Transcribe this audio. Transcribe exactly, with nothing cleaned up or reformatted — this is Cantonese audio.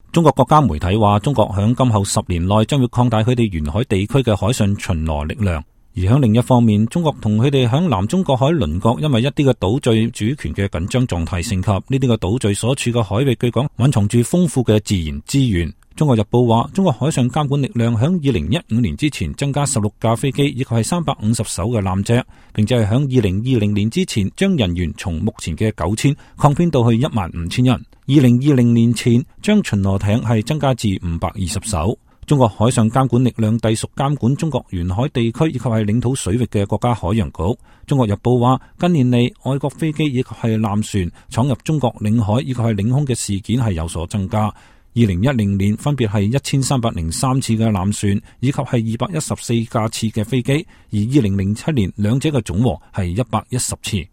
中國國家媒體話，中國響今後十年內將會擴大佢哋沿海地區嘅海上巡邏力量。而響另一方面，中國同佢哋響南中國海鄰國因為一啲嘅島嶼主權嘅緊張狀態升級，呢啲嘅島嶼所處嘅海域據講蘊藏住豐富嘅自然資源。中國日報話，中國海上監管力量響二零一五年之前增加十六架飛機，以及係三百五十艘嘅艦隻，並且係響二零二零年之前將人員從目前嘅九千擴編到去一萬五千人。二零二零年前將巡邏艇係增加至五百二十艘。中國海上監管力量隸屬監管中國沿海地區以及係領土水域嘅國家海洋局。中國日報話，近年嚟外國飛機以及係艦船闖入中國領海以及係領空嘅事件係有所增加。二零一零年分別係一千三百零三次嘅艦船以及係二百一十四架次嘅飛機，而二零零七年兩者嘅總和係一百一十次。